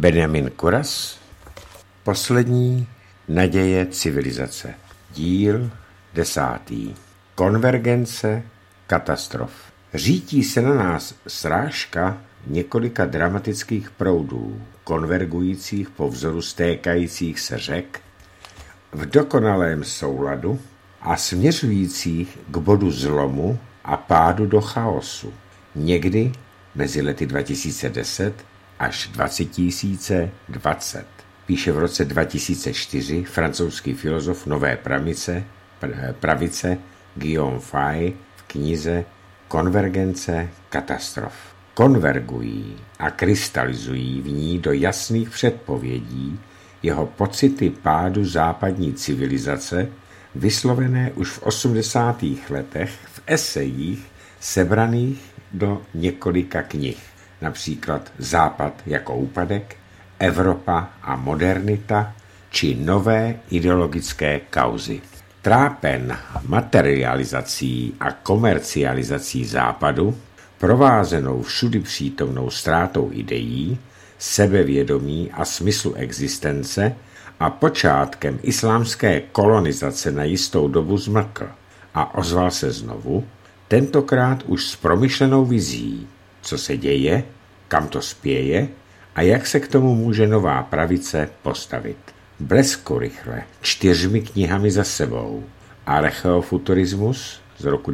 Benjamin Kuras, Poslední naděje civilizace, díl 10. Konvergence katastrof. Řítí se na nás srážka několika dramatických proudů, konvergujících po vzoru stékajících se řek, v dokonalém souladu a směřujících k bodu zlomu a pádu do chaosu. Někdy mezi lety 2010 až 2020. Píše v roce 2004 francouzský filozof nové pravice Guillaume Fay v knize Konvergence katastrof. Konvergují a krystalizují v ní do jasných předpovědí jeho pocity pádu západní civilizace, vyslovené už v 80. letech v esejích sebraných do několika knih, například Západ jako úpadek, Evropa a modernita či nové ideologické kauzy. Trápen materializací a komercializací Západu, provázenou všudy přítomnou ztrátou ideí, sebevědomí a smyslu existence a počátkem islámské kolonizace na jistou dobu zmlkl a ozval se znovu, tentokrát už s promyšlenou vizí, co se děje, kam to spěje a jak se k tomu může nová pravice postavit. Blesku rychle 4 knihami za sebou. Archeofuturismus z roku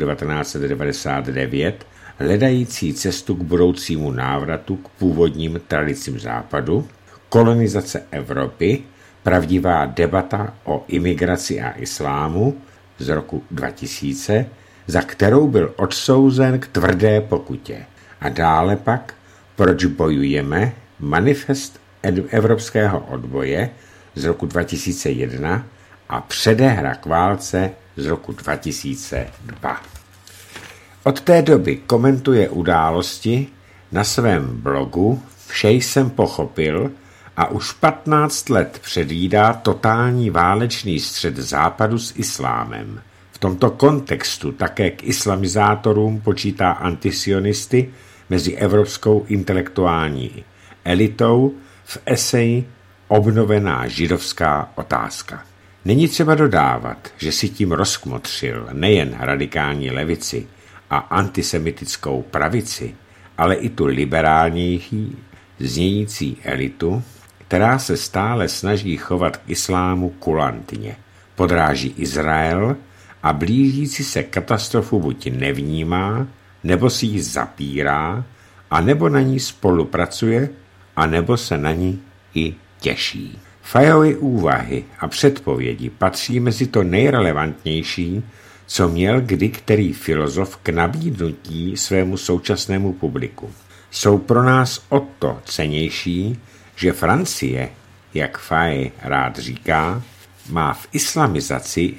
1999, hledající cestu k budoucímu návratu k původním tradicím Západu, kolonizace Evropy, pravdivá debata o imigraci a islámu z roku 2000, za kterou byl odsouzen k tvrdé pokutě. A dále pak Proč bojujeme? Manifest evropského odboje z roku 2001 a Předehra k válce z roku 2002. Od té doby komentuje události na svém blogu Vše jsem pochopil a už 15 let předvídá totální válečný střet Západu s islámem. V tomto kontextu také k islamizátorům počítá antisionisty mezi evropskou intelektuální elitou v eseji Obnovená židovská otázka. Není třeba dodávat, že si tím rozkmotřil nejen radikální levici a antisemitickou pravici, ale i tu liberálnější znějící elitu, která se stále snaží chovat k islámu kulantně. Podráží Izrael a blížící se katastrofu buď nevnímá, nebo si ji zapírá, a nebo na ní spolupracuje, a nebo se na ní i těší. Fayovy úvahy a předpovědi patří mezi to nejrelevantnější, co měl kdy který filozof k nabídnutí svému současnému publiku. Jsou pro nás o to cennější, že Francie, jak Fay rád říká, má v islamizaci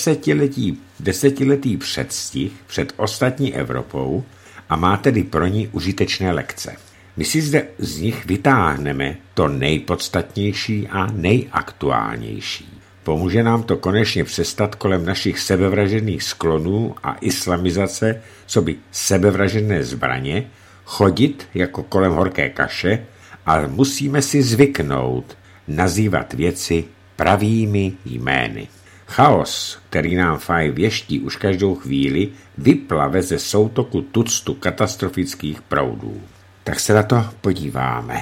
desetiletý předstih před ostatní Evropou a má tedy pro ní užitečné lekce. My si zde z nich vytáhneme to nejpodstatnější a nejaktuálnější. Pomůže nám to konečně přestat kolem našich sebevražených sklonů a islamizace, coby sebevražené zbraně, chodit jako kolem horké kaše, ale musíme si zvyknout nazývat věci pravými jmény. Chaos, který nám Fay věští už každou chvíli, vyplave ze soutoku tuctu katastrofických proudů. Tak se na to podíváme.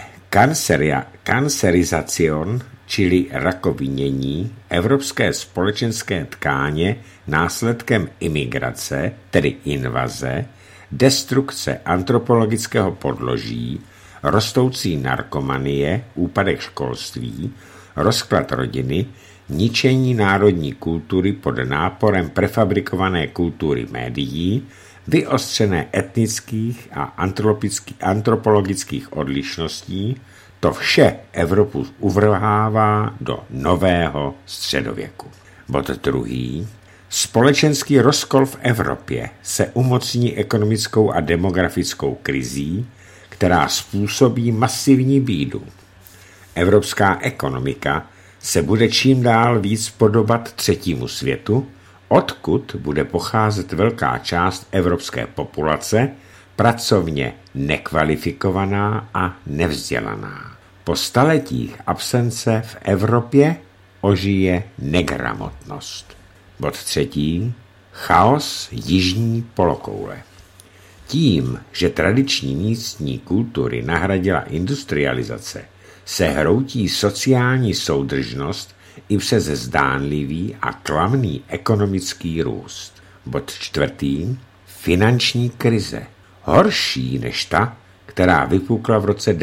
Kancerizacion, čili rakovinění evropské společenské tkáně následkem imigrace, tedy invaze, destrukce antropologického podloží, rostoucí narkomanie, úpadek školství, rozklad rodiny, ničení národní kultury pod náporem prefabrikované kultury médií, vyostřené etnických a antropologických odlišností, to vše Evropu uvrhává do nového středověku. Bod 2. Společenský rozkol v Evropě se umocní ekonomickou a demografickou krizí, která způsobí masivní bídu. Evropská ekonomika se bude čím dál víc podobat třetímu světu, odkud bude pocházet velká část evropské populace, pracovně nekvalifikovaná a nevzdělaná. Po staletích absence v Evropě ožije negramotnost. Bod 3. Chaos jižní polokoule. Tím, že tradiční místní kultury nahradila industrializace, se hroutí sociální soudržnost i přes zdánlivý a klamný ekonomický růst. Bod 4. Finanční krize. Horší než ta, která vypukla v roce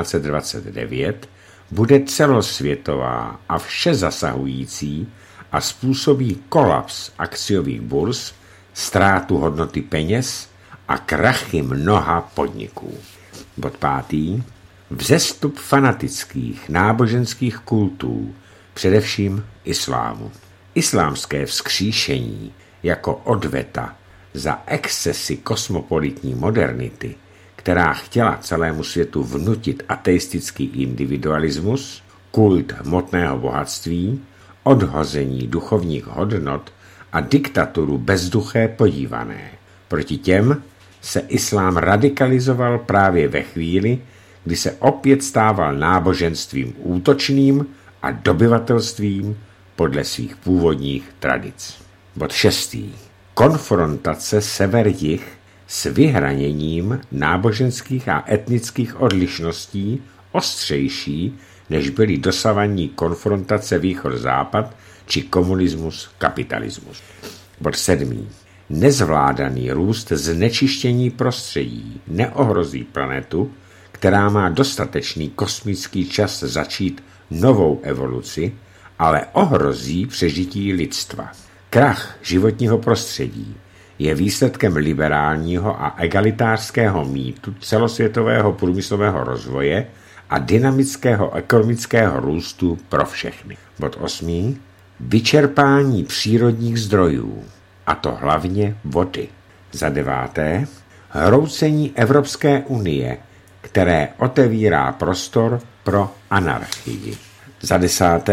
1929, bude celosvětová a všezasahující a způsobí kolaps akciových burz, ztrátu hodnoty peněz a krachy mnoha podniků. Bod 5. Vzestup fanatických náboženských kultů, především islámu. Islámské vzkříšení jako odveta za excesy kosmopolitní modernity, která chtěla celému světu vnutit ateistický individualismus, kult hmotného bohatství, odhození duchovních hodnot a diktaturu bezduché podívané. Proti těm se islám radikalizoval právě ve chvíli, kdy se opět stával náboženstvím útočným a dobyvatelstvím podle svých původních tradic. Bod 6. Konfrontace sever-jih s vyhraněním náboženských a etnických odlišností ostřejší, než byly dosavadní konfrontace východ-západ či komunismus-kapitalismus. Bod 7. Nezvládaný růst znečištění prostředí neohrozí planetu, která má dostatečný kosmický čas začít novou evoluci, ale ohrozí přežití lidstva. Krach životního prostředí je výsledkem liberálního a egalitářského mýtu celosvětového průmyslového rozvoje a dynamického ekonomického růstu pro všechny. Bod 8. Vyčerpání přírodních zdrojů, a to hlavně vody. Za 9. Hroucení Evropské unie, které otevírá prostor pro anarchii. Za 10.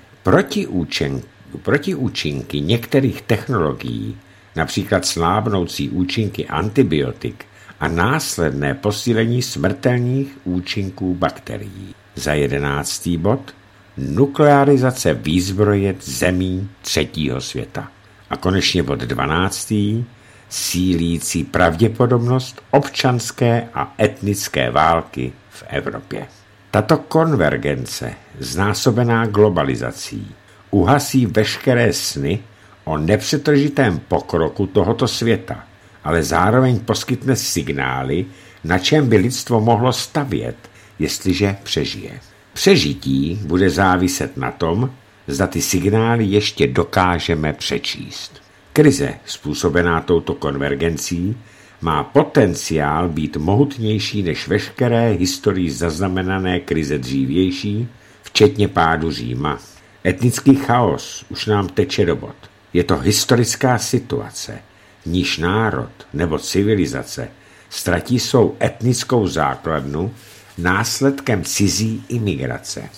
Protiúčinky některých technologií, například slábnoucí účinky antibiotik a následné posílení smrtelných účinků bakterií. Za 11. bod nuklearizace výzbroje zemí třetího světa. A konečně bod 12. sílící pravděpodobnost občanské a etnické války v Evropě. Tato konvergence, znásobená globalizací, uhasí veškeré sny o nepřetržitém pokroku tohoto světa, ale zároveň poskytne signály, na čem by lidstvo mohlo stavět, jestliže přežije. Přežití bude záviset na tom, zda ty signály ještě dokážeme přečíst. Krize způsobená touto konvergencí má potenciál být mohutnější než veškeré historii zaznamenané krize dřívější, včetně pádu Říma. Etnický chaos už nám teče do bod. Je to historická situace, v níž národ nebo civilizace ztratí svou etnickou základnu následkem cizí imigrace.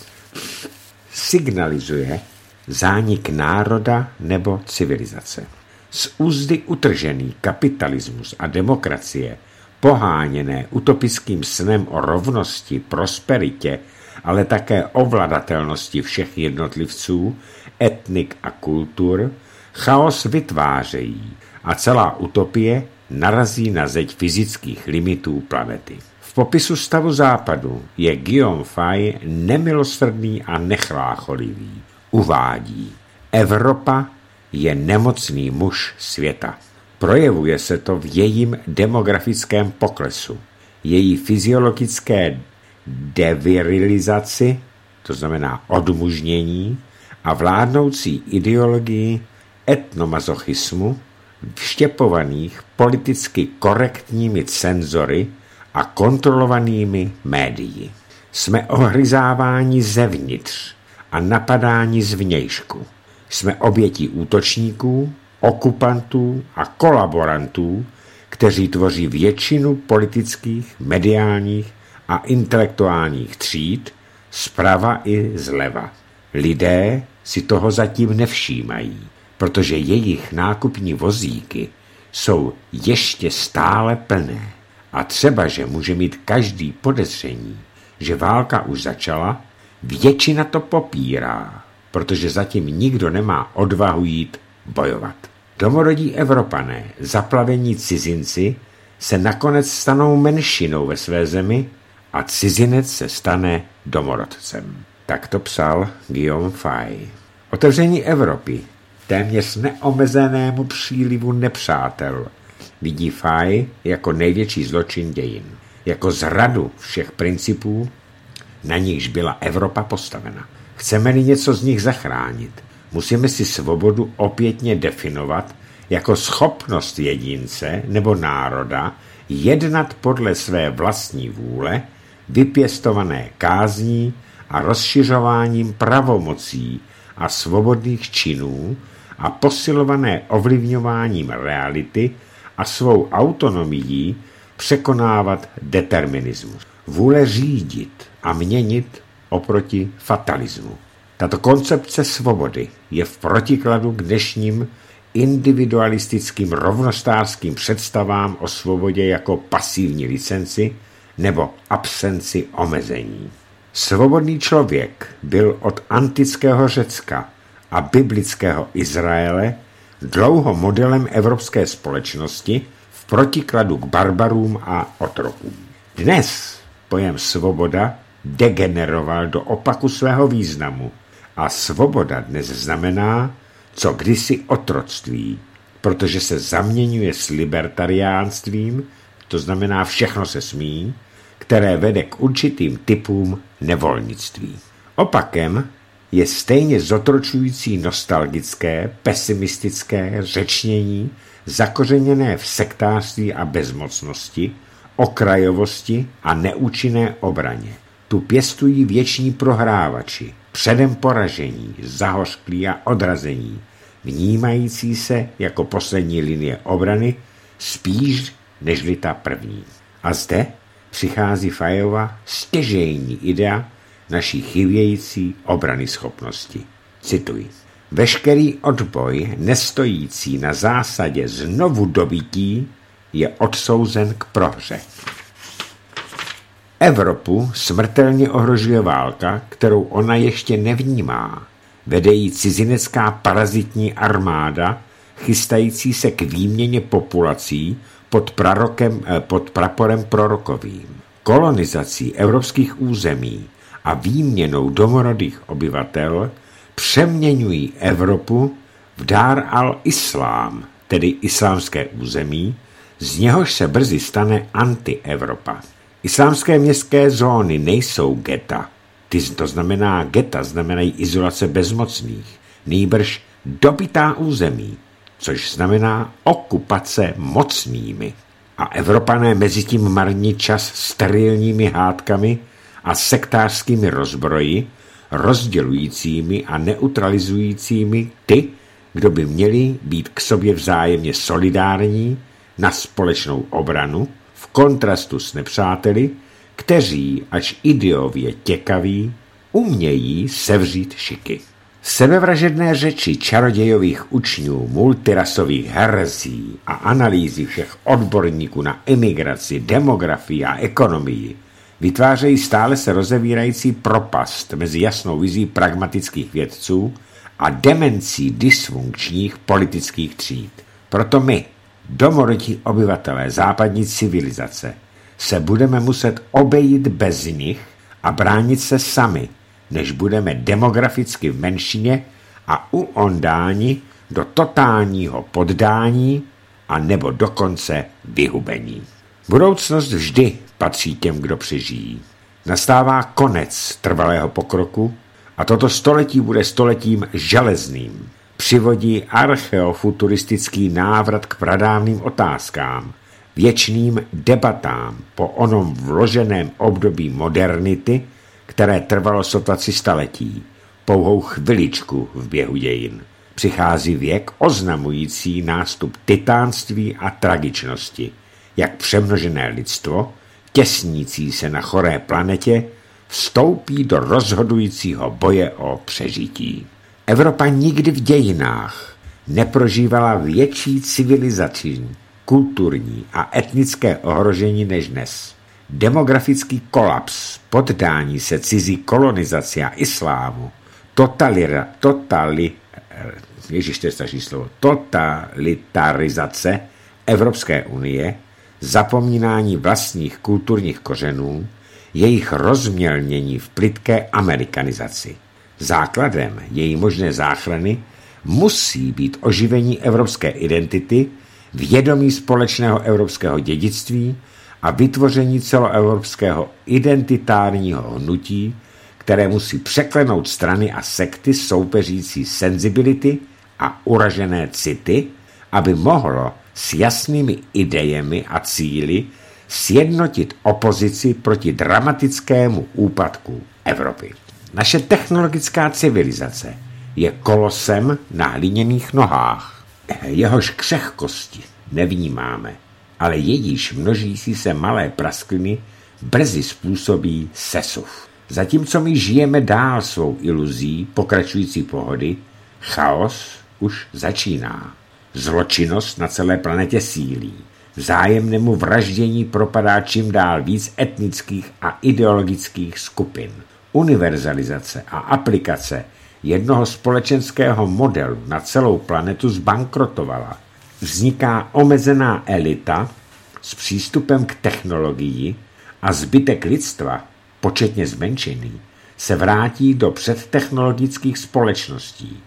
Signalizuje zánik národa nebo civilizace. Z úzdy utržený kapitalismus a demokracie, poháněné utopickým snem o rovnosti, prosperitě, ale také ovladatelnosti všech jednotlivců, etnik a kultur, chaos vytvářejí a celá utopie narazí na zeď fyzických limitů planety. V popisu stavu západu je Guillaume Fay nemilosrdný a nechlácholivý. Uvádí: Evropa je nemocný muž světa. Projevuje se to v jejím demografickém poklesu, její fyziologické devirilizaci, to znamená odmužnění, a vládnoucí ideologii etnomazochismu, vštěpovaných politicky korektními cenzory a kontrolovanými médii. Jsme ohryzáváni zevnitř a napadáni zvnějšku. Jsme obětí útočníků, okupantů a kolaborantů, kteří tvoří většinu politických, mediálních a intelektuálních tříd zprava i zleva. Lidé si toho zatím nevšímají, protože jejich nákupní vozíky jsou ještě stále plné. A třeba, že může mít každý podezření, že válka už začala, většina to popírá, protože zatím nikdo nemá odvahu jít bojovat. Domorodí Evropané, zaplavení cizinci, se nakonec stanou menšinou ve své zemi a cizinec se stane domorodcem. Tak to psal Guillaume Faye. Otevření Evropy téměř neomezenému přílivu nepřátel vidí Faye jako největší zločin dějin, jako zradu všech principů, na nichž byla Evropa postavena. Chceme-li něco z nich zachránit, musíme si svobodu opětně definovat jako schopnost jedince nebo národa jednat podle své vlastní vůle, vypěstované kázní a rozšiřováním pravomocí a svobodných činů a posilované ovlivňováním reality a svou autonomií překonávat determinismus. Vůle řídit a měnit oproti fatalismu. Tato koncepce svobody je v protikladu k dnešním individualistickým rovnostářským představám o svobodě jako pasivní licenci nebo absenci omezení. Svobodný člověk byl od antického Řecka a biblického Izraele dlouho modelem evropské společnosti v protikladu k barbarům a otrokům. Dnes pojem svoboda degeneroval do opaku svého významu a svoboda dnes znamená, co kdysi otroctví, protože se zaměňuje s libertariánstvím, to znamená všechno se smí, které vede k určitým typům nevolnictví. Opakem je stejně zotročující nostalgické, pesimistické řečnění zakořeněné v sektářství a bezmocnosti, okrajovosti a neúčinné obraně. Tu pěstují věční prohrávači, předem poražení, zahořklí a odrazení, vnímající se jako poslední linie obrany spíš nežli ta první. A zde přichází Fayova stěžejní idea naší chybějící obrany schopnosti. Cituji. Veškerý odboj nestojící na zásadě znovu dobytí je odsouzen k prohře. Evropu smrtelně ohrožuje válka, kterou ona ještě nevnímá. Vede jí cizinecká parazitní armáda, chystající se k výměně populací pod praporem prorokovým. Kolonizací evropských území a výměnou domorodých obyvatel přeměňují Evropu v Dar al-Islám, tedy islámské území, z něhož se brzy stane anti-Evropa. Islámské městské zóny nejsou geta, to znamená geta, znamenají izolace bezmocných, nýbrž dobytá území, což znamená okupace mocnými. A Evropané mezitím marní čas sterilními hádkami a sektářskými rozbroji, rozdělujícími a neutralizujícími ty, kdo by měli být k sobě vzájemně solidární na společnou obranu, v kontrastu s nepřáteli, kteří, až ideově těkaví, umějí sevřít šiky. Sebevražedné řeči čarodějových učňů, multirasových herezí a analýzy všech odborníků na imigraci, demografii a ekonomii vytvářejí stále se rozevírající propast mezi jasnou vizí pragmatických vědců a demencí dysfunkčních politických tříd. Proto my, domorodí obyvatelé západní civilizace, se budeme muset obejít bez nich a bránit se sami, než budeme demograficky v menšině a uondáni do totálního poddání a nebo dokonce vyhubení. Budoucnost vždy patří těm, kdo přežijí. Nastává konec trvalého pokroku a toto století bude stoletím železným. Přivodí archeofuturistický návrat k pradávným otázkám, věčným debatám po onom vloženém období modernity, které trvalo sotva 3 staletí, pouhou chviličku v běhu dějin. Přichází věk oznamující nástup titánství a tragičnosti, jak přemnožené lidstvo, těsnící se na choré planetě, vstoupí do rozhodujícího boje o přežití. Evropa nikdy v dějinách neprožívala větší civilizační, kulturní a etnické ohrožení než dnes. Demografický kolaps, poddání se cizí kolonizaci a islámu, totalitarizace Evropské unie, zapomínání vlastních kulturních kořenů, jejich rozmělnění v plytké amerikanizaci. Základem její možné záchrany musí být oživení evropské identity, vědomí společného evropského dědictví a vytvoření celoevropského identitárního hnutí, které musí překlenout strany a sekty soupeřící senzibility a uražené city, aby mohlo s jasnými idejemi a cíli sjednotit opozici proti dramatickému úpadku Evropy. Naše technologická civilizace je kolosem na hliněných nohách. Jehož křehkosti nevnímáme, ale jejíž množící se malé praskliny brzy způsobí sesuv. Zatímco my žijeme dál svou iluzí pokračující pohody, chaos už začíná. Zločinnost na celé planetě sílí. Vzájemnému vraždění propadá čím dál víc etnických a ideologických skupin. Univerzalizace a aplikace jednoho společenského modelu na celou planetu zbankrotovala. Vzniká omezená elita s přístupem k technologii a zbytek lidstva, početně zmenšený, se vrátí do předtechnologických společností.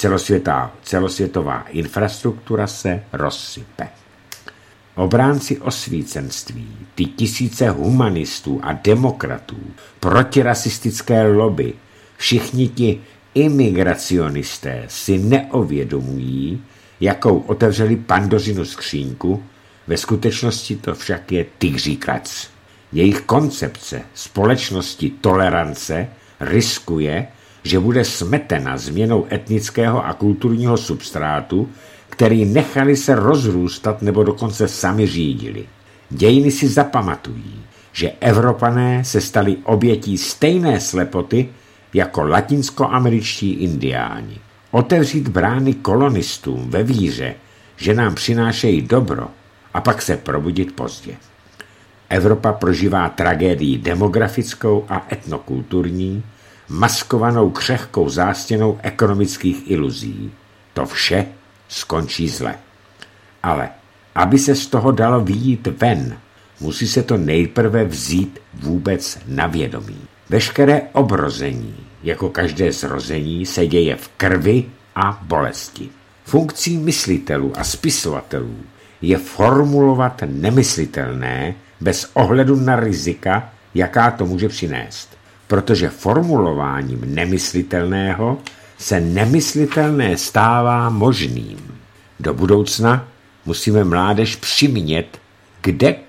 Celosvětová infrastruktura se rozsype. Obránci osvícenství, ty tisíce humanistů a demokratů, protirasistické lobby, všichni ti imigracionisté si neuvědomují, jakou otevřeli Pandořinu skřínku, ve skutečnosti to však je tygří klac. Jejich koncepce společnosti tolerance riskuje, že bude smetena změnou etnického a kulturního substrátu, který nechali se rozrůstat nebo dokonce sami řídili. Dějiny si zapamatují, že Evropané se stali obětí stejné slepoty jako latinskoameričtí indiáni. Otevřít brány kolonistům ve víře, že nám přinášejí dobro, a pak se probudit pozdě. Evropa prožívá tragédii demografickou a etnokulturní, maskovanou křehkou zástěnou ekonomických iluzí. To vše skončí zle. Ale aby se z toho dalo vyjít ven, musí se to nejprve vzít vůbec na vědomí. Veškeré obrození, jako každé zrození, se děje v krvi a bolesti. Funkcí myslitelů a spisovatelů je formulovat nemyslitelné bez ohledu na rizika, jaká to může přinést. Protože formulováním nemyslitelného se nemyslitelné stává možným. Do budoucna musíme mládež přimět k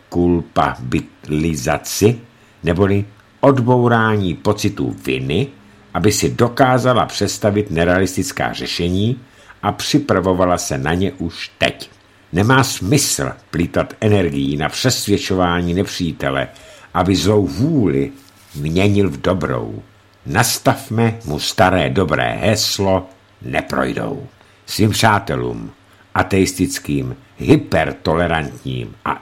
dekulpabilizaci neboli odbourání pocitů viny, aby si dokázala představit nerealistická řešení a připravovala se na ně už teď. Nemá smysl plýtat energií na přesvědčování nepřítele, aby zlou vůli měnil v dobrou. Nastavme mu staré dobré heslo neprojdou. Svým přátelům, ateistickým, hypertolerantním a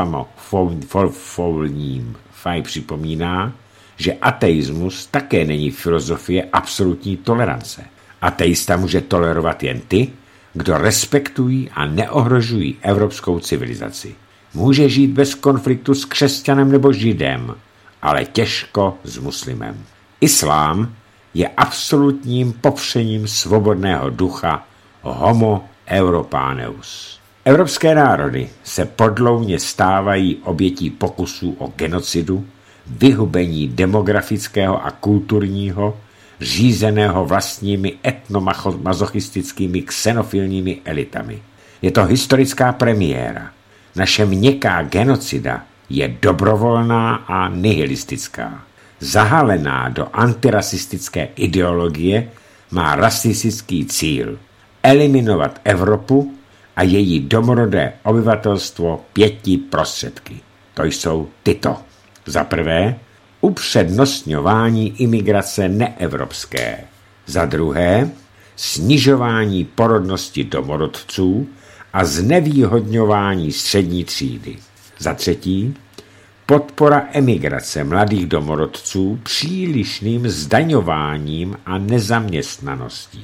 islamofobním faj připomíná, že ateismus také není filozofie absolutní tolerance. Ateista může tolerovat jen ty, kdo respektují a neohrožují evropskou civilizaci. Může žít bez konfliktu s křesťanem nebo židem, ale těžko s muslimem. Islám je absolutním popřením svobodného ducha homo europaneus. Evropské národy se podlouně stávají obětí pokusů o genocidu, vyhubení demografického a kulturního, řízeného vlastními etnomazochistickými xenofilními elitami. Je to historická premiéra. Naše měkká genocida je dobrovolná a nihilistická. Zahalená do antirasistické ideologie má rasistický cíl eliminovat Evropu a její domorodé obyvatelstvo 5 prostředky. To jsou tyto. Za prvé, upřednostňování imigrace neevropské. Za druhé, snižování porodnosti domorodců a znevýhodňování střední třídy. Za třetí, podpora emigrace mladých domorodců přílišným zdaňováním a nezaměstnaností,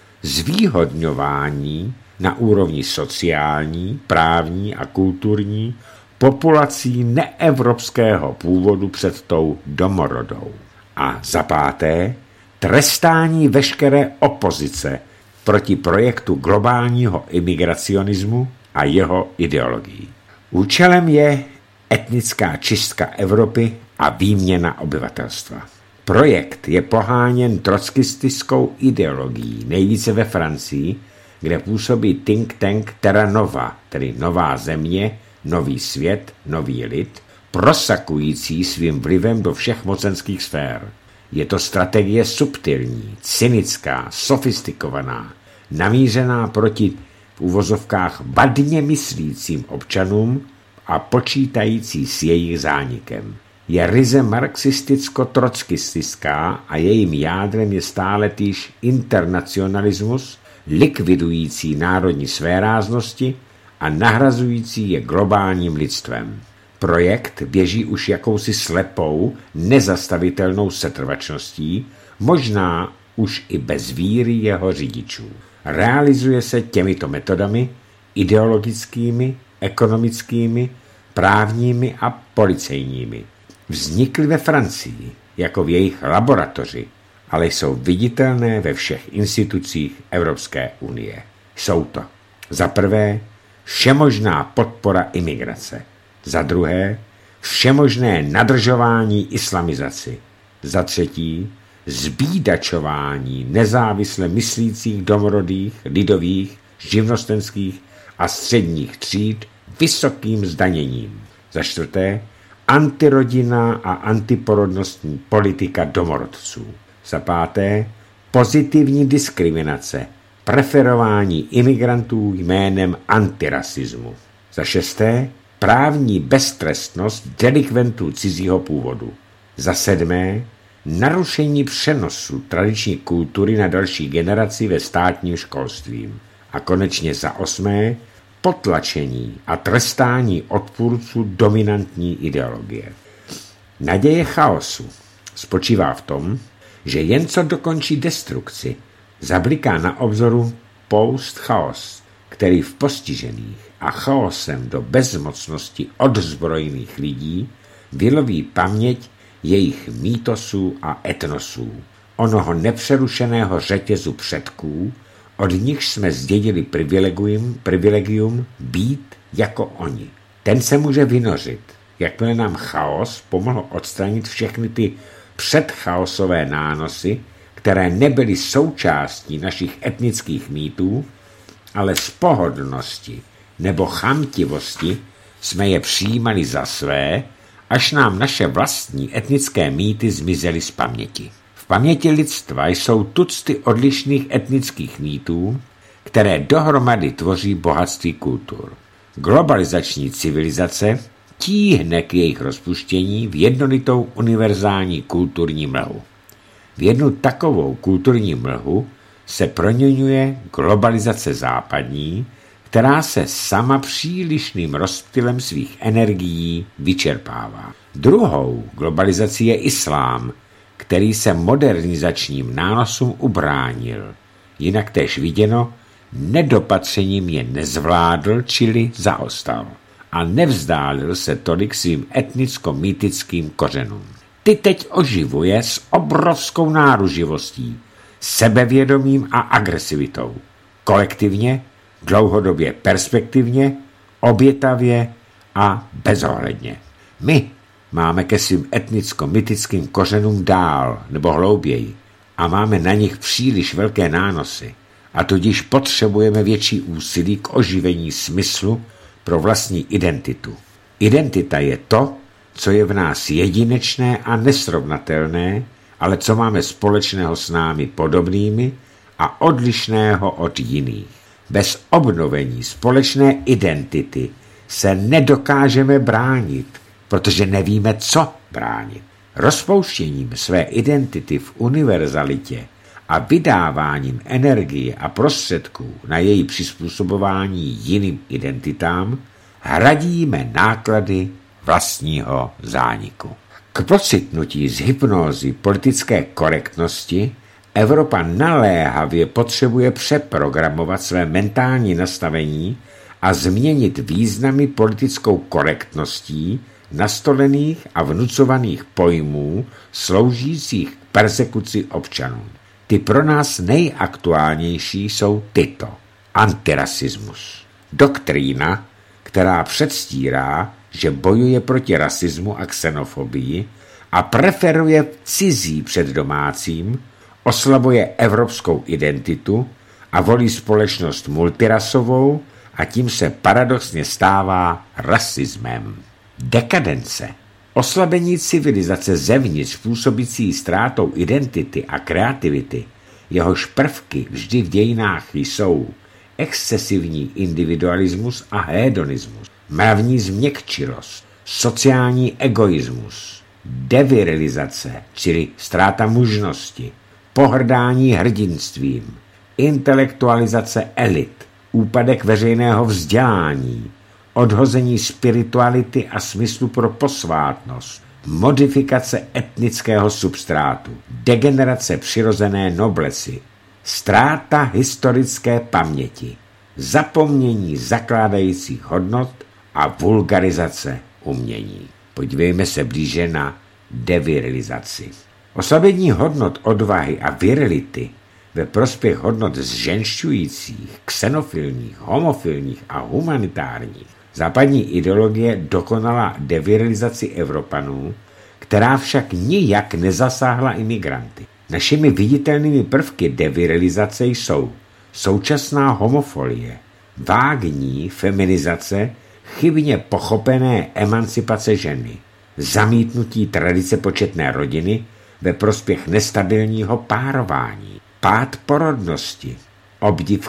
zvýhodňování na úrovni sociální, právní a kulturní populací neevropského původu před tou domorodou. A za páté, trestání veškeré opozice proti projektu globálního imigracionismu a jeho ideologii. Účelem je etnická čistka Evropy a výměna obyvatelstva. Projekt je poháněn trockistickou ideologií, nejvíce ve Francii, kde působí think tank Terra Nova, tedy Nová země, Nový svět, nový lid, prosakující svým vlivem do všech mocenských sfér. Je to strategie subtilní, cynická, sofistikovaná, namířená proti v uvozovkách vadně myslícím občanům a počítající s jejich zánikem. Je ryze marxisticko-trockistická a jejím jádrem je stále týž internacionalismus, likvidující národní svéráznosti a nahrazující je globálním lidstvem. Projekt běží už jakousi slepou, nezastavitelnou setrvačností, možná už i bez víry jeho řidičů. Realizuje se těmito metodami ideologickými, ekonomickými, právními a policejními. Vznikly ve Francii jako v jejich laboratoři, ale jsou viditelné ve všech institucích Evropské unie. Jsou to za prvé všemožná podpora imigrace, za druhé všemožné nadržování islamizaci, za třetí zbídačování nezávisle myslících domorodých, lidových, živnostenských a středních tříd vysokým zdaněním, za čtvrté antirodinná a antiporodnostní politika domorodců, za páté pozitivní diskriminace, preferování imigrantů jménem antirasismu, za šesté právní beztrestnost delikventů cizího původu, za sedmé narušení přenosu tradiční kultury na další generaci ve státním školství a konečně za osmé potlačení a trestání odpůrců dominantní ideologie. Naděje chaosu spočívá v tom, že jen co dokončí destrukci, zabliká na obzoru post-chaos, který v postižených a chaosem do bezmocnosti odzbrojených lidí vyloví paměť jejich mýtosů a etnosů, onoho nepřerušeného řetězu předků, od nich jsme zdědili privilegium být jako oni. Ten se může vynořit, jakmile nám chaos pomohl odstranit všechny ty předchaosové nánosy, které nebyly součástí našich etnických mýtů, ale z pohodlnosti nebo chamtivosti jsme je přijímali za své, až nám naše vlastní etnické mýty zmizely z paměti. V paměti lidstva jsou tucty odlišných etnických mýtů, které dohromady tvoří bohatství kultur. Globalizační civilizace tíhne k jejich rozpuštění v jednolitou univerzální kulturní mlhu. V jednu takovou kulturní mlhu se proměňuje globalizace západní, která se sama přílišným rozptylem svých energií vyčerpává. Druhou globalizací je islám, který se modernizačním nánosům ubránil. Jinak též viděno, nedopatřením je nezvládl, čili zaostal. A nevzdálil se tolik svým etnicko-mýtickým kořenům. Ty teď oživuje s obrovskou náruživostí, sebevědomím a agresivitou. Kolektivně, dlouhodobě perspektivně, obětavě a bezohledně. My máme ke svým etnicko-mytickým kořenům dál nebo hlouběji a máme na nich příliš velké nánosy a tudíž potřebujeme větší úsilí k oživení smyslu pro vlastní identitu. Identita je to, co je v nás jedinečné a nesrovnatelné, ale co máme společného s námi podobnými a odlišného od jiných. Bez obnovení společné identity se nedokážeme bránit, protože nevíme, co bránit. Rozpouštěním své identity v univerzalitě a vydáváním energie a prostředků na její přizpůsobování jiným identitám hradíme náklady vlastního zániku. K procitnutí z hypnózy politické korektnosti Evropa naléhavě potřebuje přeprogramovat své mentální nastavení a změnit významy politickou korektností nastolených a vnucovaných pojmů sloužících k persekuci občanů. Ty pro nás nejaktuálnější jsou tyto. Antirasismus. Doktrína, která předstírá, že bojuje proti rasismu a xenofobii a preferuje cizí před domácím, oslabuje evropskou identitu a volí společnost multirasovou a tím se paradoxně stává rasismem. Dekadence. Oslabení civilizace zevnitř působící ztrátou identity a kreativity, jehož prvky vždy v dějinách jsou excesivní individualismus a hedonismus, mravní změkčilost, sociální egoismus, devirilizace, čili ztráta mužnosti, pohrdání hrdinstvím, intelektualizace elit, úpadek veřejného vzdělání, odhození spirituality a smyslu pro posvátnost, modifikace etnického substrátu, degenerace přirozené noblesy, ztráta historické paměti, zapomnění zakládajících hodnot a vulgarizace umění. Podívejme se blíže na devirilizaci. Oslabení hodnot odvahy a virility ve prospěch hodnot zženšťujících, xenofilních, homofilních a humanitárních. Západní ideologie dokonala devirilizaci Evropanů, která však nijak nezasáhla imigranty. Našimi viditelnými prvky devirilizace jsou současná homofolie, vágní feminizace, chybně pochopené emancipace ženy, zamítnutí tradice početné rodiny ve prospěch nestabilního párování, pád porodnosti, obdiv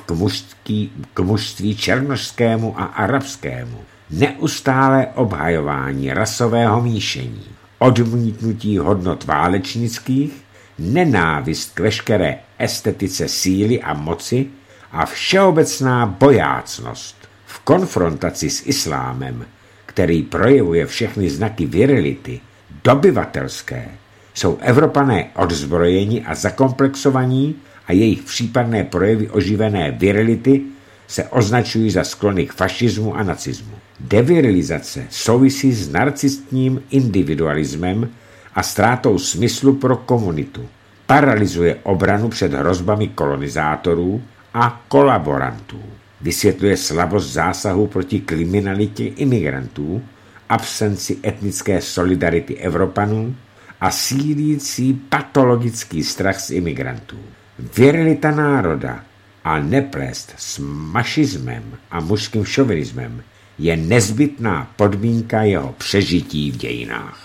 k mužství černošskému a arabskému, neustálé obhajování rasového míšení, odmítnutí hodnot válečnických, nenávist k veškeré estetice síly a moci a všeobecná bojácnost. V konfrontaci s islámem, který projevuje všechny znaky virility, dobyvatelské, jsou Evropané odzbrojeni a zakomplexovaní a jejich případné projevy oživené virility se označují za sklony k fašismu a nacismu. Devirilizace souvisí s narcistním individualismem a ztrátou smyslu pro komunitu. Paralyzuje obranu před hrozbami kolonizátorů a kolaborantů. Vysvětluje slabost zásahu proti kriminalitě imigrantů, absenci etnické solidarity Evropanů a sílící patologický strach z imigrantů. Virilita národa a neplést s mašismem a mužským šovinismem je nezbytná podmínka jeho přežití v dějinách.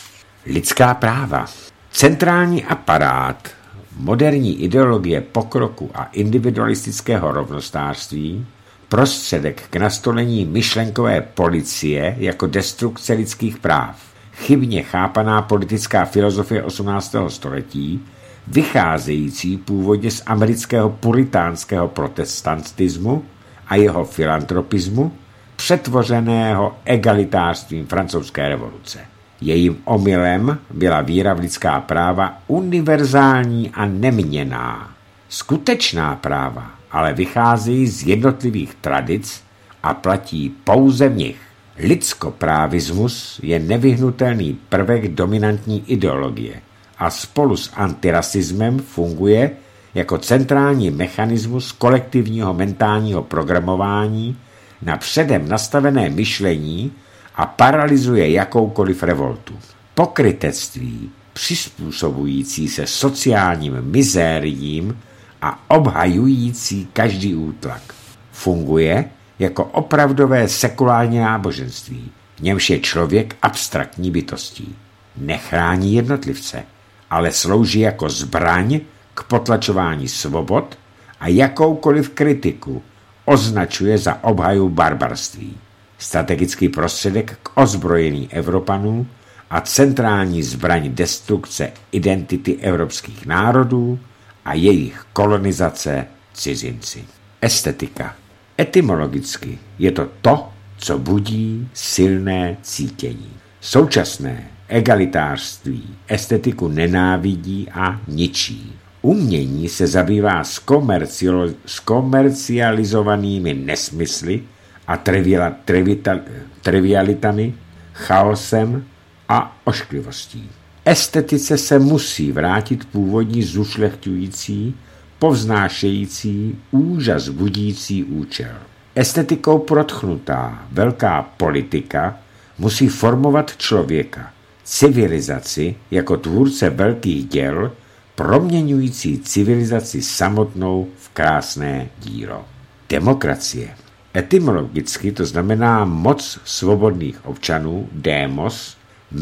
Lidská práva. Centrální aparát moderní ideologie pokroku a individualistického rovnostářství, prostředek k nastolení myšlenkové policie jako destrukce lidských práv, chybně chápaná politická filozofie 18. století, vycházející původně z amerického puritánského protestantismu a jeho filantropismu, přetvořeného egalitářstvím francouzské revoluce. Jejím omylem byla víra v lidská práva univerzální a neměnná. Skutečná práva ale vycházejí z jednotlivých tradic a platí pouze v nich. Lidskoprávismus je nevyhnutelný prvek dominantní ideologie a spolu s antirasismem funguje jako centrální mechanismus kolektivního mentálního programování na předem nastavené myšlení a paralyzuje jakoukoliv revoltu. Pokrytectví, přizpůsobující se sociálním mizériím a obhajující každý útlak, funguje jako opravdové sekulární náboženství, v němž je člověk abstraktní bytostí. Nechrání jednotlivce, ale slouží jako zbraň k potlačování svobod a jakoukoliv kritiku označuje za obhaju barbarství. Strategický prostředek k ozbrojení Evropanů a centrální zbraň destrukce identity evropských národů a jejich kolonizace cizinci. Estetika. Etymologicky je to, co budí silné cítění. Současné egalitářství estetiku nenávidí a ničí. Umění se zabývá zkomercializovanými nesmysly a trivialitami, chaosem a ošklivostí. Estetice se musí vrátit původní zušlechťující, povznášející, úžas budící účel. Estetikou protchnutá velká politika musí formovat člověka, civilizaci jako tvůrce velkých děl, proměňující civilizaci samotnou v krásné dílo. Demokracie. Etymologicky to znamená moc svobodných občanů, démos,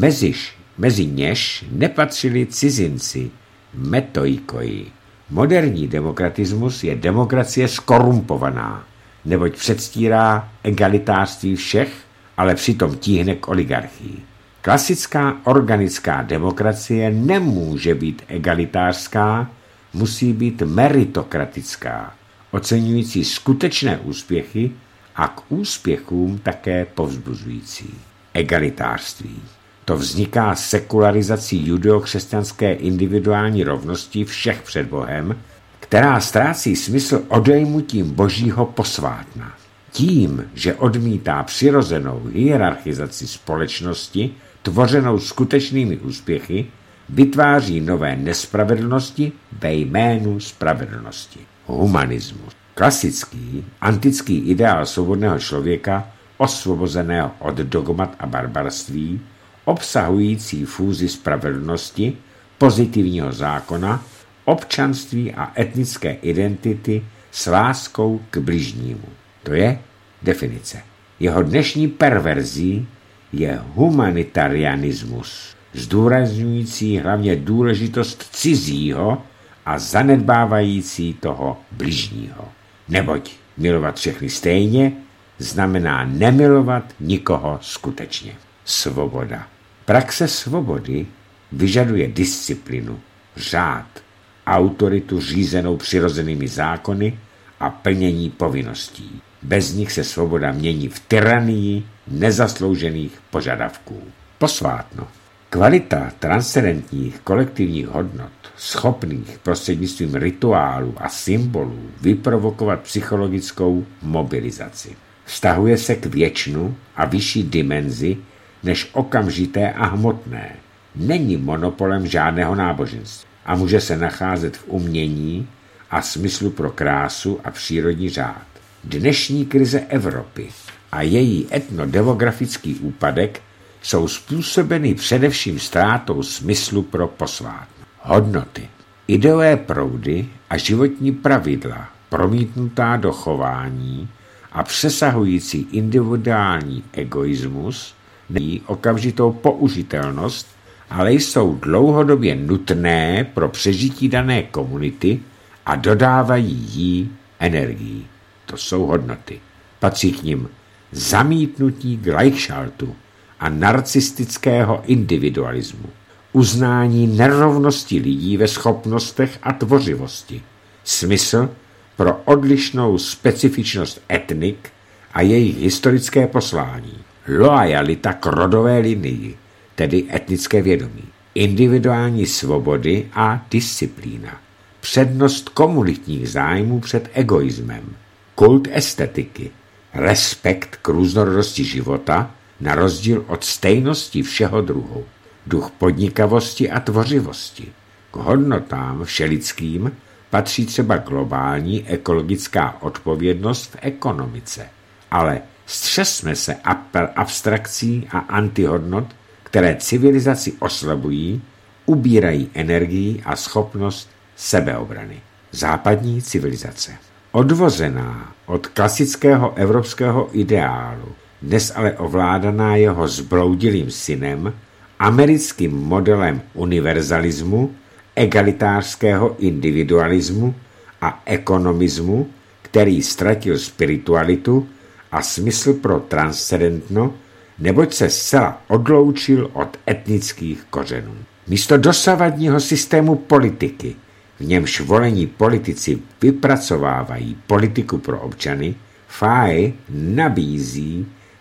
mezi něž nepatřili cizinci, metoikoi. Moderní demokratismus je demokracie skorumpovaná, neboť předstírá egalitářství všech, ale přitom tíhne k oligarchii. Klasická organická demokracie nemůže být egalitářská, musí být meritokratická, oceňující skutečné úspěchy a k úspěchům také povzbuzující. Egalitářství. To vzniká sekularizací judeokřesťanské individuální rovnosti všech před Bohem, která ztrácí smysl odejmutím božího posvátna. Tím, že odmítá přirozenou hierarchizaci společnosti, tvořenou skutečnými úspěchy, vytváří nové nespravedlnosti ve jménu spravedlnosti. Humanismus. Klasický, antický ideál svobodného člověka, osvobozeného od dogmat a barbarství, obsahující fúzi spravedlnosti, pozitivního zákona, občanství a etnické identity s láskou k bližnímu. To je definice. Jeho dnešní perverzí je humanitarianismus, zdůrazňující hlavně důležitost cizího a zanedbávající toho bližního. Neboť milovat všechny stejně znamená nemilovat nikoho skutečně. Svoboda. Praxe svobody vyžaduje disciplinu, řád, autoritu řízenou přirozenými zákony a plnění povinností. Bez nich se svoboda mění v tyranii nezasloužených požadavků. Posvátno. Kvalita transcendentních kolektivních hodnot, schopných prostřednictvím rituálů a symbolů vyprovokovat psychologickou mobilizaci. Vztahuje se k věčnu a vyšší dimenzi než okamžité a hmotné. Není monopolem žádného náboženství a může se nacházet v umění a smyslu pro krásu a přírodní řád. Dnešní krize Evropy a její etnodemografický úpadek jsou způsobeny především ztrátou smyslu pro posvátno. Hodnoty. Ideové proudy a životní pravidla promítnutá do chování a přesahující individuální egoismus není okamžitou použitelnost, ale jsou dlouhodobě nutné pro přežití dané komunity a dodávají jí energii. To jsou hodnoty. Patří k nim zamítnutí Gleichschaltu a narcistického individualismu, uznání nerovnosti lidí ve schopnostech a tvořivosti, smysl pro odlišnou specifičnost etnik a jejich historické poslání, loajalita k rodové linii, tedy etnické vědomí, individuální svobody a disciplína, přednost komunitních zájmů před egoismem, kult estetiky, respekt k různorodosti života na rozdíl od stejnosti všeho druhu, duch podnikavosti a tvořivosti. K hodnotám všelidským patří třeba globální ekologická odpovědnost v ekonomice. Ale střesme se abstrakcí a antihodnot, které civilizaci oslabují, ubírají energii a schopnost sebeobrany. Západní civilizace. Odvozená od klasického evropského ideálu, dnes ale ovládaná jeho zbloudilým synem, americkým modelem univerzalismu, egalitářského individualismu a ekonomismu, který ztratil spiritualitu a smysl pro transcendentno, neboť se zcela odloučil od etnických kořenů. Místo dosavadního systému politiky, v němž volení politici vypracovávají politiku pro občany, Faye nabízí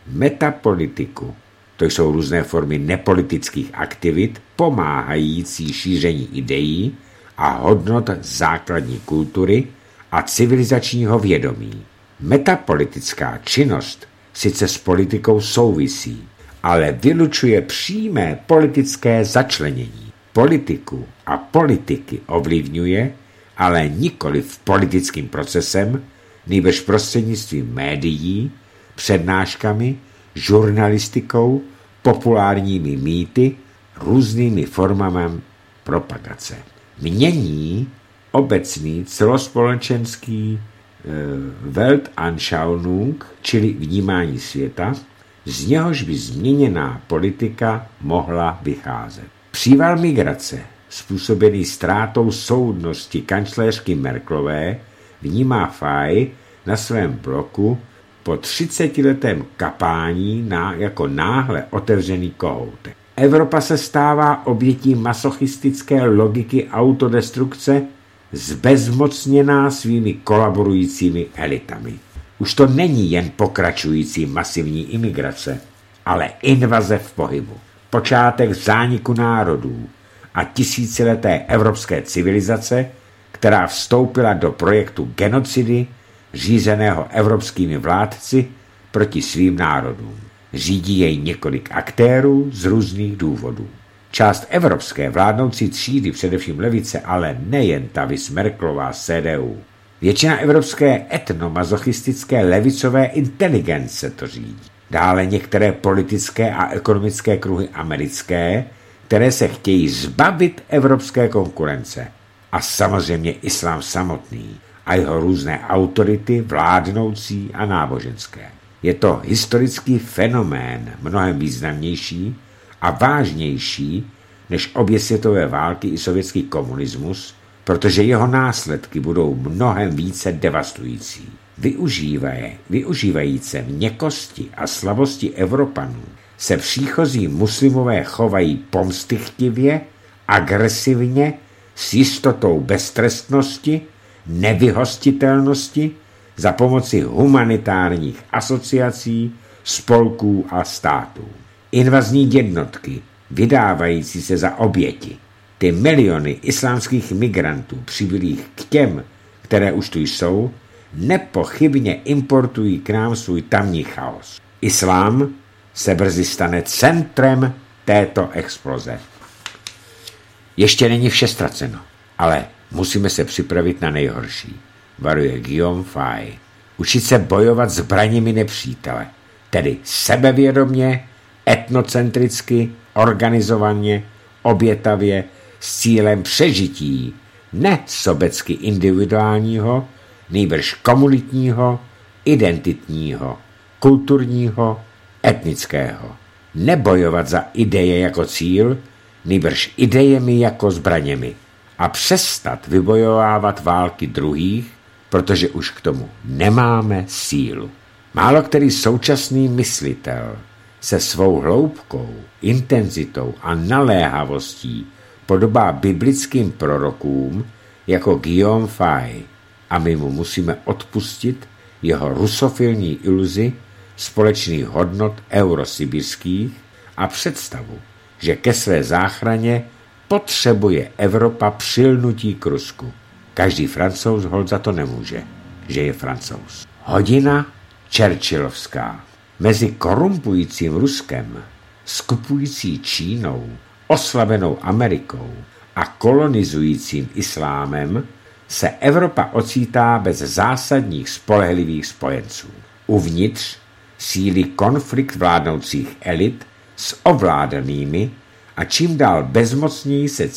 metapolitiku. To jsou různé formy nepolitických aktivit pomáhající šíření ideí a hodnot základní kultury a civilizačního vědomí. Metapolitická činnost sice s politikou souvisí, ale vylučuje přímé politické začlenění. Politiku a politiky ovlivňuje, ale nikoliv politickým procesem, nýbrž prostřednictvím médií, přednáškami, žurnalistikou, populárními mýty, různými formami propagace. Mění obecný celospolečenský Weltanschauung, čili vnímání světa, z něhož by změněná politika mohla vycházet. Příval migrace, způsobený ztrátou soudnosti kancléřky Merkelové, vnímá Fay na svém bloku po 30letém kapání jako náhle otevřený kohoutek. Evropa se stává obětí masochistické logiky autodestrukce, zbezmocněná svými kolaborujícími elitami. Už to není jen pokračující masivní imigrace, ale invaze v pohybu. Počátek zániku národů a tisícileté evropské civilizace, která vstoupila do projektu genocidy, řízeného evropskými vládci proti svým národům. Řídí jej několik aktérů z různých důvodů. Část evropské vládnoucí třídy, především levice, ale nejen ta Merkelová CDU. Většina evropské etnomazochistické levicové inteligence to řídí. Dále některé politické a ekonomické kruhy americké, které se chtějí zbavit evropské konkurence. A samozřejmě islám samotný a jeho různé autority vládnoucí a náboženské. Je to historický fenomén mnohem významnější a vážnější než obě světové války i sovětský komunismus, protože jeho následky budou mnohem více devastující. Využívajíce měkkosti a slabosti Evropanů se příchozí muslimové chovají pomstychtivě, agresivně, s jistotou beztrestnosti, nevyhostitelnosti, za pomoci humanitárních asociací, spolků a států. Invazní jednotky, vydávající se za oběti, ty miliony islámských migrantů přibylých k těm, které už tu jsou, nepochybně importují k nám svůj tamní chaos. Islám se brzy stane centrem této exploze. Ještě není vše ztraceno, ale musíme se připravit na nejhorší, varuje Guillaume Fay. Učit se bojovat zbraněmi nepřítele, tedy sebevědomě, etnocentricky, organizovaně, obětavě, s cílem přežití, ne sobecky individuálního, nýbrž komunitního, identitního, kulturního, etnického. Nebojovat za ideje jako cíl, nýbrž idejemi jako zbraněmi. A přestat vybojovávat války druhých, protože už k tomu nemáme sílu. Málo který současný myslitel se svou hloubkou, intenzitou a naléhavostí podobá biblickým prorokům jako Guillaume Fay a my mu musíme odpustit jeho rusofilní iluzi společných hodnot eurosibirských a představu, že ke své záchraně potřebuje Evropa přilnutí k Rusku. Každý Francouz holt za to nemůže, že je Francouz. Hodina churchillovská. Mezi korumpujícím Ruskem, skupující Čínou, oslabenou Amerikou a kolonizujícím islámem se Evropa ocitá bez zásadních spolehlivých spojenců. Uvnitř sílí konflikt vládnoucích elit s ovládanými a čím dál bezmocněji se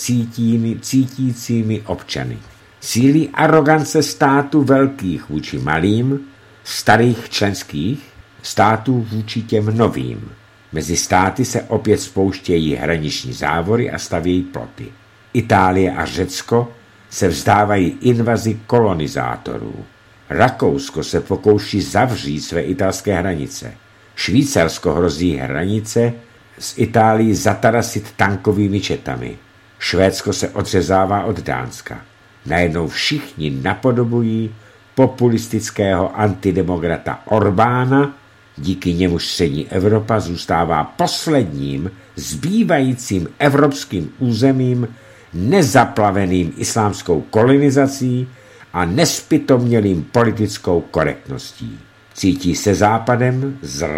cítícími občany. Sílí arogance států velkých vůči malým, starých členských států vůči těm novým. Mezi státy se opět spouštějí hraniční závory a stavějí ploty. Itálie a Řecko se vzdávají invazi kolonizátorů. Rakousko se pokouší zavřít své italské hranice. Švýcarsko hrozí hranice z Itálii zatarasit tankovými četami. Švédsko se odřezává od Dánska. Najednou všichni napodobují populistického antidemokrata Orbána, Díky němuž střední Evropa zůstává posledním zbývajícím evropským územím nezaplaveným islámskou kolonizací a nezpytomnělým politickou korektností. Cítí se západem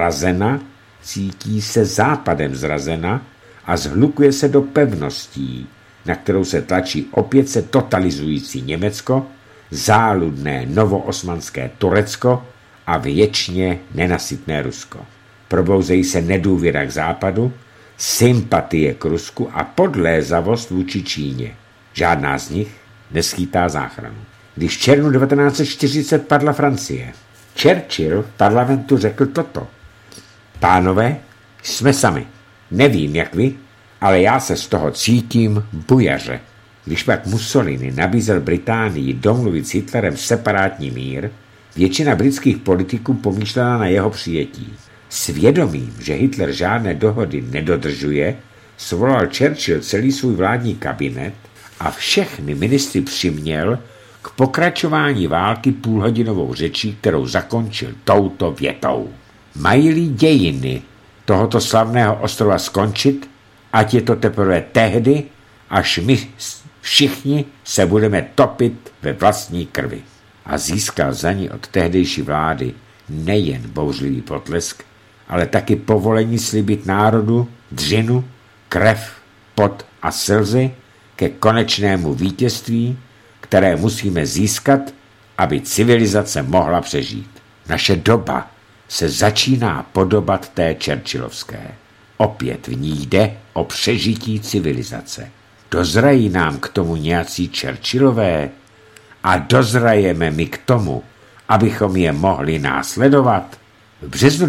zrazena a zhlukuje se do pevností, na kterou se tlačí opět se totalizující Německo, záludné novoosmanské Turecko a věčně nenasytné Rusko. Probouzejí se nedůvěra k západu, sympatie k Rusku a podlézavost vůči Číně. Žádná z nich neschýtá záchranu. Když v červnu 1940 padla Francie, Churchill v parlamentu řekl toto. Pánové, jsme sami. Nevím, jak vy, ale já se z toho cítím bujaře. Když pak Mussolini nabízel Británii domluvit s Hitlerem separátní mír, většina britských politiků pomýšlela na jeho přijetí. Svědomím, že Hitler žádné dohody nedodržuje, svolal Churchill celý svůj vládní kabinet a všechny ministry přiměl k pokračování války půlhodinovou řečí, kterou zakončil touto větou. Mají-li dějiny tohoto slavného ostrova skončit, ať je to teprve tehdy, až my všichni se budeme topit ve vlastní krvi. A získal za ní od tehdejší vlády nejen bouřlivý potlesk, ale taky povolení slíbit národu dřinu, krev, pot a slzy ke konečnému vítězství, které musíme získat, aby civilizace mohla přežít. Naše doba se začíná podobat té churchillovské. Opět v ní jde o přežití civilizace. Dozrají nám k tomu nějací Churchillové a dozrajeme my k tomu, abychom je mohli následovat. V březnu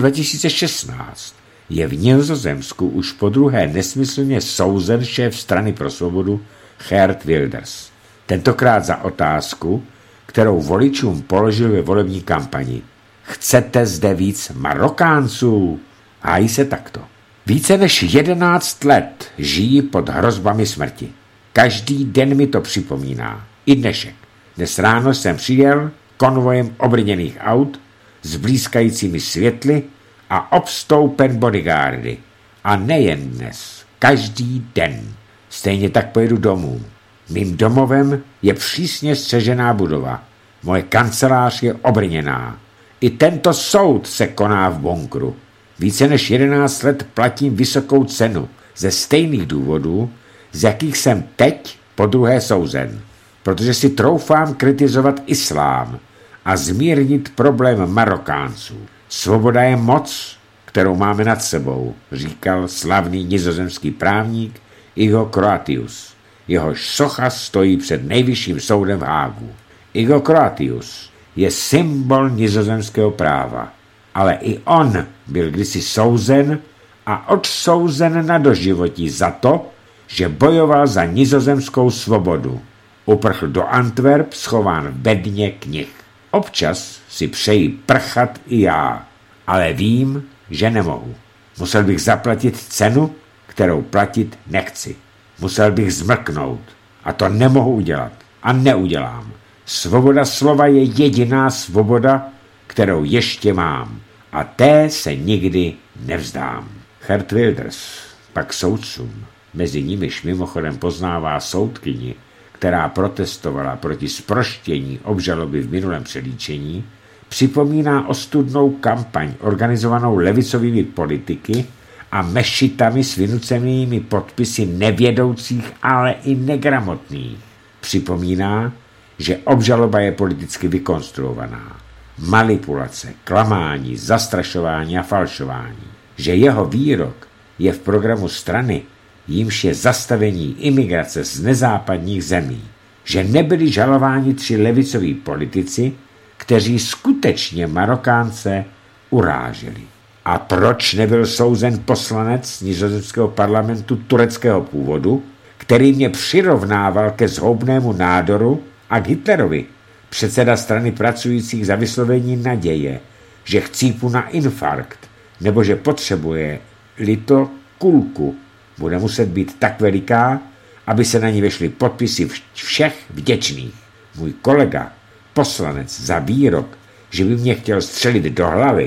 2016 je v Nizozemsku už podruhé nesmyslně souzen šéf strany pro svobodu Geert Wilders. Tentokrát za otázku, kterou voličům položil ve volební kampani. Chcete zde víc Marokánců? Hájí se takto. Více než 11 let žijí pod hrozbami smrti. Každý den mi to připomíná. I dnešek. Dnes ráno jsem přijel konvojem obrněných aut s blízkajícími světly a obstoupen bodyguardy. A nejen dnes. Každý den. Stejně tak pojedu domů. Mým domovem je přísně střežená budova. Moje kancelář je obrněná. I tento soud se koná v bunkru. Více než 11 let platím vysokou cenu ze stejných důvodů, z jakých jsem teď podruhé souzen, protože si troufám kritizovat islám a zmírnit problém Marokánců. Svoboda je moc, kterou máme nad sebou, říkal slavný nizozemský právník Igo Kroatius. Jehož socha stojí před nejvyšším soudem v Hágu. Igo Kroatius je symbol nizozemského práva, ale i on byl kdysi souzen a odsouzen na doživotí za to, že bojoval za nizozemskou svobodu. Uprchl do Antwerp, schován v bedně knih. Občas si přeji prchat i já, ale vím, že nemohu. Musel bych zaplatit cenu, kterou platit nechci. Musel bych zmlknout a to nemohu udělat a neudělám. Svoboda slova je jediná svoboda, kterou ještě mám a té se nikdy nevzdám. Geert Wilders pak soudcům, mezi nimiž mimochodem poznává soudkyni, která protestovala proti zproštění obžaloby v minulém přelíčení, připomíná ostudnou kampaň organizovanou levicovými politiky a mešitami s vynucenými podpisy nevědoucích, ale i negramotných. Připomíná, že obžaloba je politicky vykonstruovaná. Manipulace, klamání, zastrašování a falšování. Že jeho výrok je v programu strany, jímž je zastavení imigrace z nezápadních zemí. Že nebyli žalováni 3 levicoví politici, kteří skutečně Marokánce uráželi. A proč nebyl souzen poslanec nizozemského parlamentu tureckého původu, který mě přirovnával ke zhoubnému nádoru a k Hitlerovi, předseda strany pracujících za vyslovení naděje, že chcípu na infarkt, nebo že potřebuje lito kulku, bude muset být tak veliká, aby se na ní vešly podpisy všech vděčných. Můj kolega, poslanec za výrok, že by mě chtěl střelit do hlavy,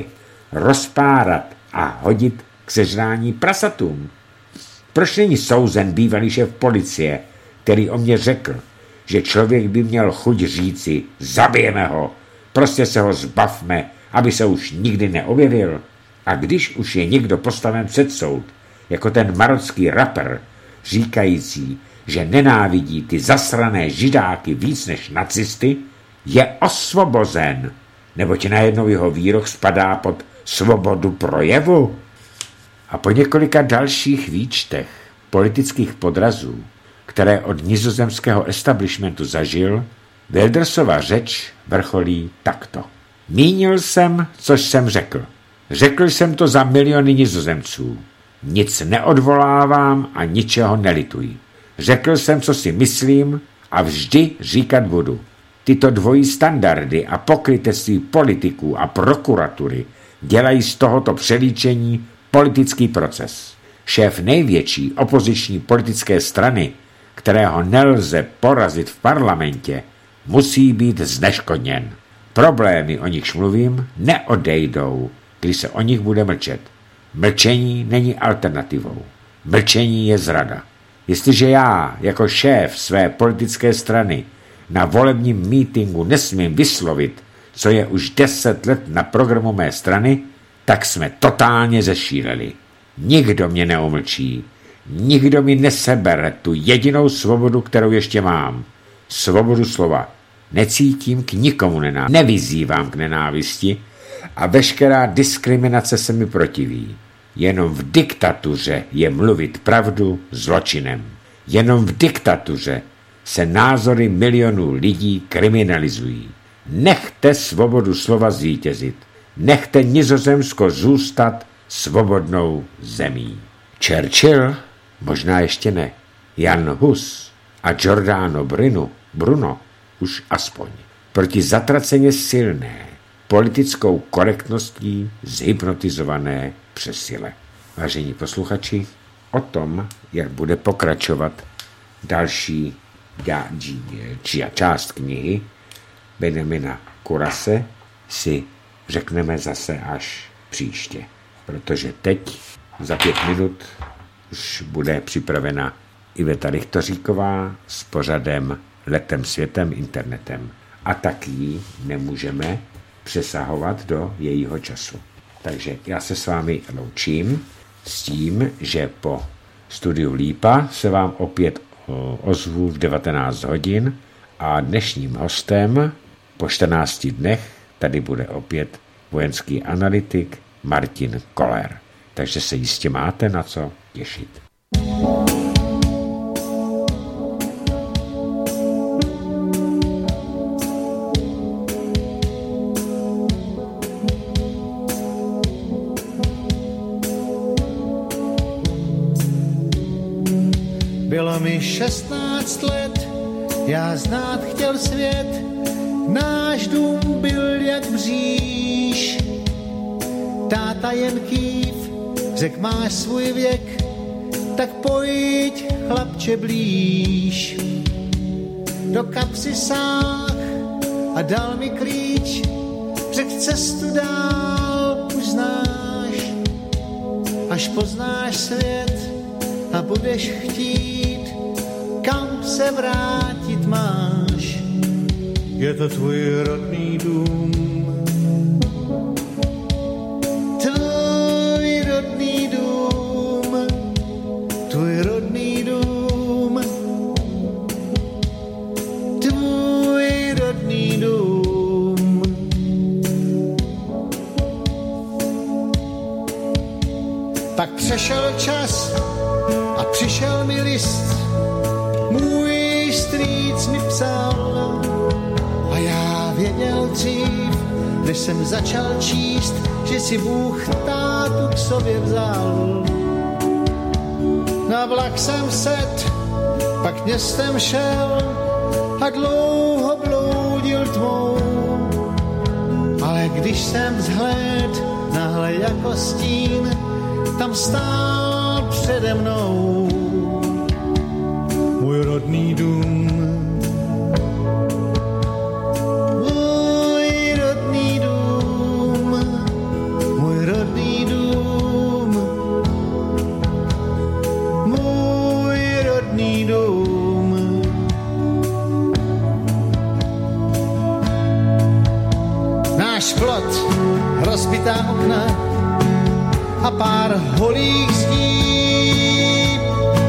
rozpárat a hodit k sežrání prasatům. Proč není souzen bývalý šéf policie, který o mě řekl, že člověk by měl chuť říci, zabijeme ho, prostě se ho zbavme, aby se už nikdy neobjevil. A když už je někdo postaven před soud, jako ten marocký rapper, říkající, že nenávidí ty zasrané židáky víc než nacisty, je osvobozen, neboť najednou jeho výrok spadá pod svobodu projevu. A po několika dalších výčtech politických podrazů, které od nizozemského establishmentu zažil, Wildersova řeč vrcholí takto. Mínil jsem, což jsem řekl. Řekl jsem to za miliony Nizozemců. Nic neodvolávám a ničeho nelituji. Řekl jsem, co si myslím a vždy říkat budu. Tyto dvojí standardy a pokrytectví politiků a prokuratury dělají z tohoto přelíčení politický proces. Šéf největší opoziční politické strany, kterého nelze porazit v parlamentě, musí být zneškodněn. Problémy, o nichž mluvím, neodejdou, když se o nich bude mlčet. Mlčení není alternativou. Mlčení je zrada. Jestliže já, jako šéf své politické strany, na volebním mítinku nesmím vyslovit, co je už 10 let na programu mé strany, tak jsme totálně zešíleli. Nikdo mě neumlčí. Nikdo mi nesebere tu jedinou svobodu, kterou ještě mám. Svobodu slova. Necítím k nikomu nevyzývám k nenávisti a veškerá diskriminace se mi protiví. Jenom v diktatuře je mluvit pravdu zločinem. Jenom v diktatuře se názory milionů lidí kriminalizují. Nechte svobodu slova zvítězit. Nechte Nizozemsko zůstat svobodnou zemí. Churchill? Možná ještě ne. Jan Hus a Giordano Bruno už aspoň. Proti zatraceně silné, politickou korektností zhypnotizované přesile. Vážení posluchači, o tom, jak bude pokračovat další část knihy Benjamina Kurase, si řekneme zase až příště. Protože teď za 5 minut už bude připravena Iveta Richtoříková s pořadem Letem světem internetem. A taky nemůžeme přesahovat do jejího času. Takže já se s vámi loučím s tím, že po studiu Lípa se vám opět ozvu v 19 hodin a dnešním hostem po 14 dnech tady bude opět vojenský analytik Martin Koller. Takže se jistě máte na co těšit. Bylo mi 16 let, já znát chtěl svět, náš dům byl jak mříž. Táta jen kýv, řek máš svůj věk, tak pojď chlapče blíž. Do kapsy sáh a dal mi klíč, řek cestu dál už znáš. Až poznáš svět a budeš chtít, kam se vrátit máš. Je to tvůj rodný dům. Tvůj rodný dům. Tvůj rodný dům. Tvůj rodný dům. Pak přešel čas a přišel mi list, můj strýc mi psal a já věděl dřív, než jsem začal číst, že si Bůh tátu k sobě vzal. Na vlak jsem set, pak městem šel a dlouho bloudil tmou, ale když jsem zhléd nahle jako stín, tam stál přede mnou můj rodný dům. Můj rodný dům. Můj plot, rozbitá okna a pár holých zdí.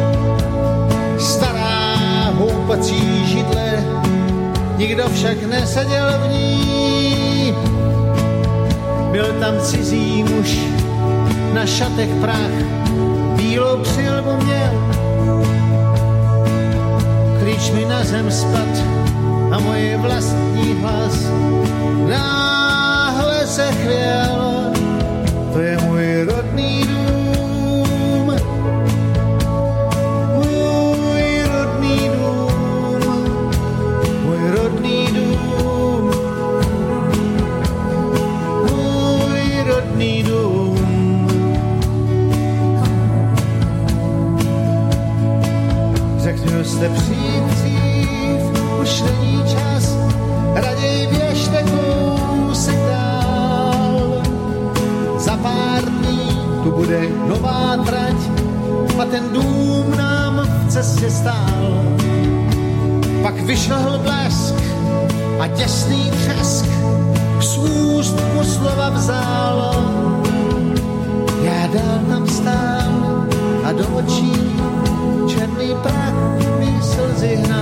Stará houpací židle, nikdo však neseděl v ní. Byl tam cizí muž, na šatech prach, bílou přilbu měl. Klíč mi na zem spad a moje vlastní hlas náhle se chvěl. To je můj rodný dům, můj rodný dům, můj rodný dům, můj rodný dům. Řeknu jste přijít dřív, už není čas, raději běžte kousek dál. Za pár dní tu bude nová trať a ten dům nám v cestě stál. Pak vyšel blesk a těsný třesk, z úst mu slova vzal. Já dál tam stál a do očí černý prach mi slzy hnal.